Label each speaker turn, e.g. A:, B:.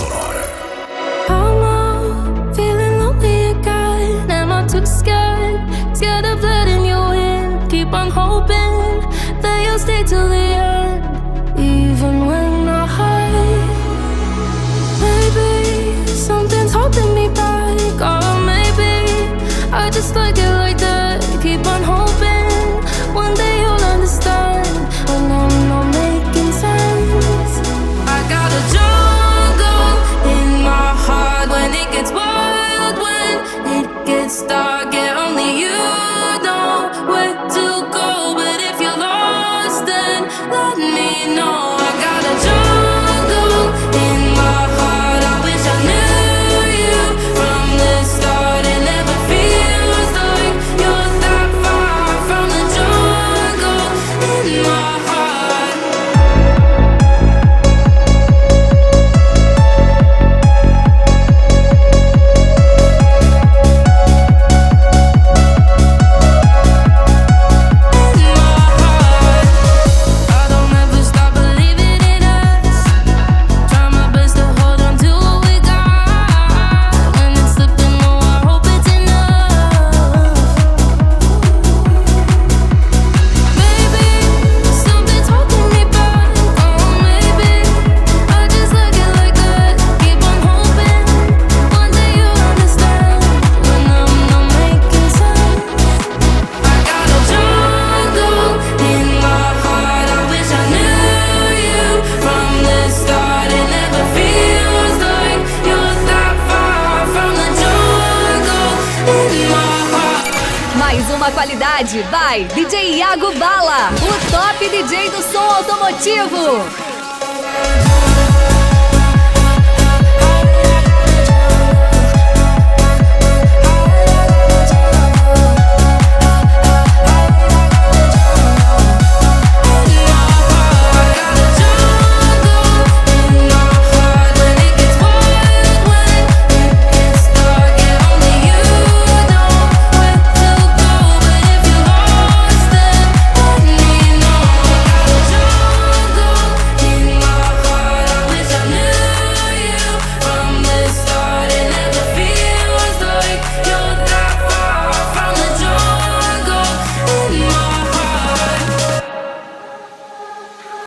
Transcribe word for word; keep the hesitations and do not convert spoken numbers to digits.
A: Sonora.
B: I'm out, feeling lonely again. Am I too scared? Scared of letting you in. Keep on hoping that you'll stay till the end, even when I hide. Maybe something's holding me back, or maybe I just like it like that. Keep on hoping one day you'll understand when I'm not making sense. I got a jungle in my heart when it gets wild, when it gets dark. Yeah, only you know where to go. But if you're lost, then let me know. I got a jungle in my heart. I wish I knew you from the start. It never feels like you're that far from the jungle in my heart.
C: Mais uma qualidade by D J Iago Bala, o top D J do som automotivo.